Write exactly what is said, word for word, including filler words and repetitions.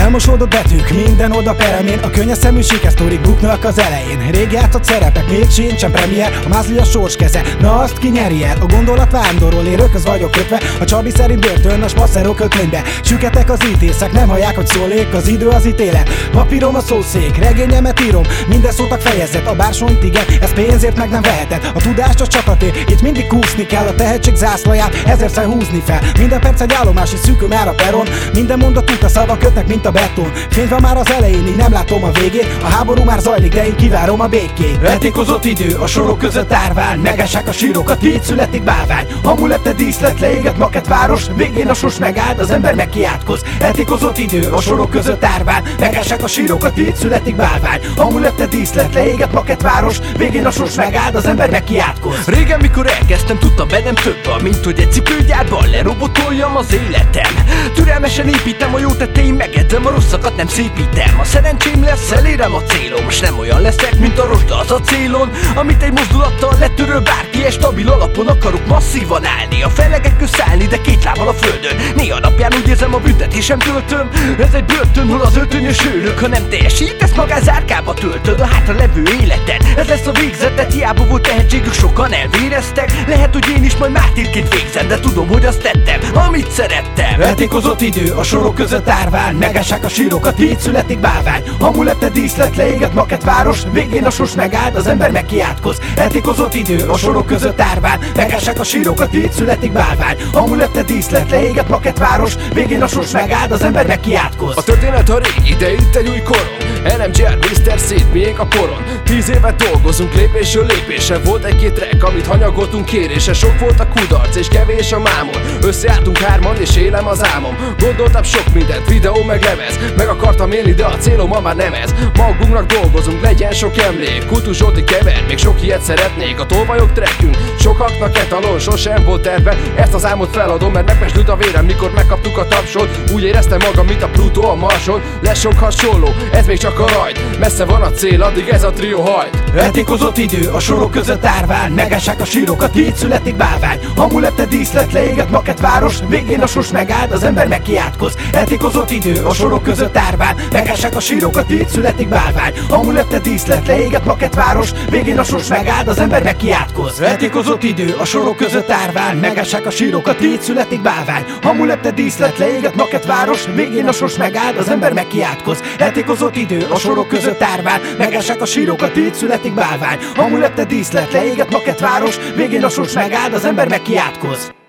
Elmosódott betűk, minden oda peremén. A könnyes szemű sikersztorik buknak az elején. Rég játszott szerepek, még sincsen premier. A mázli a sors keze, na azt ki nyeri el? A gondolat vándorol, én rököz vagyok kötve. A Csabi szerint börtön, a spasszerok kötvénybe. Süketek az ítészek, nem hallják, hogy szólék. Az idő az ítélet, papírom a szószék. Regényemet írom, minden szótak fejezet. A bársonyt igen, ez pénzért meg nem veheted. A tudást a csatatér, itt mindig kúszni kell. A tehetség zászlaját ezerszer húzni fel. Minden perc egy állomás, és szűkül már a peron. Minden mondat út a szava kötnek, mint a beton. Fény van már az elején, így nem látom a végét. A háború már zajlik, de én kivárom a békét. Eltékozott idő, a sorok között árván. Megássák a sírokat, így születik bálvány. Hamulette díszlet, leégett maketváros. Végén a sors megáld, az ember meg kiátkoz. Eltékozott idő, a sorok között árván. Megássák a sírokat, így születik bálvány. Hamulette díszlet, leégett maketváros. Végén a sors megáld, az ember meg kiátkoz. Régen, mikor elkezdtem, tudtam bennem több van, mint hogy egy cipőgyárban lerobotoljam az életem. Türelmesen építem a jó tetteim, megedzem a rosszakat, nem szépítem. A szerencsém lesz, elérem a célom, s nem olyan leszek, mint a rozsda az a célon, amit egy mozdulattal letöröl bárki, és stabil alapon akarok masszívan állni. A felegek köszállni, de két lábbal a földön. Néha napján úgy érzem, a büntetésem töltöm. Ez egy börtön, hol az öltönyös őrök, ha nem teljesítesz, magán zárkába töltöd a hátra levő életed. Ez lesz a végzetet, hiába volt tehetségük, sokan elvéreztek. Lehet, hogy én is majd mártírként végzem, de tudom, hogy azt tettem, amit szerettem. Eltékozott idő, a sorok között árván. Megássák a sírokat, így születik bálvány. Hamulette díszlet, leégett maketváros. Végén a sors megáld, az ember meg kiátkoz. Eltékozott idő, a sorok között árván. Megássák a sírokat, így születik bálvány. Hamulette díszlet, leégett maketváros. Végén a sors megáld, az ember meg kiátkoz. A történet a régi, de itt egy új koron. en em gé er, miszter Szét, miénk a poron. Tíz évet dolgozunk, lépésről lépésre. Volt egy-két track, amit hanyagoltunk kérése. Sok volt a kudarc és kevés a mámor. Összeálltunk hárman és élem az álmom. Gondoltam sok mindent, videó meg lemez. Meg akartam élni, de a célom ma már nem ez. Magunknak dolgozunk, legyen sok emlék. Kultus Zsolti kever, még sok ilyet szeretnék. A tolvajok trackünk, sokaknak etalon. Sosem volt terve, ezt az álmot feladom, mert megpesdült a vérem, mikor megkaptuk a tapsot. Úgy éreztem magam, mint a Plutó a Marson. Lesz sok hasonló, ez még csak a rajt. Messze van a cél, addig ez a trió hajt. Eltékozott idő, a sorok között árván. Megássák a sírokat, így születik bálvány. Hamulette díszlet, leégett maketváros. Végén a sors megáld, az ember meg kiátkoz. Eltékozott idő, a sorok között árván. Megássák a sírokat, így születik bálvány. Hamulette díszlet, leégett maketváros. Végén a sors megáld, az ember meg kiátkoz. Eltékozott idő, a sorok között árván. Megássák a sírokat, így születik bálvány. Hamulette díszlet, leégett maketváros. Végén a sors megáld, az ember meg kiátkoz. Eltékozott idő, a sorok között árván. Megássák a sírokat, így születik bálvány. Hamulette díszlet, leégett maketváros. Végén a sors megáld, az ember meg kiátkoz.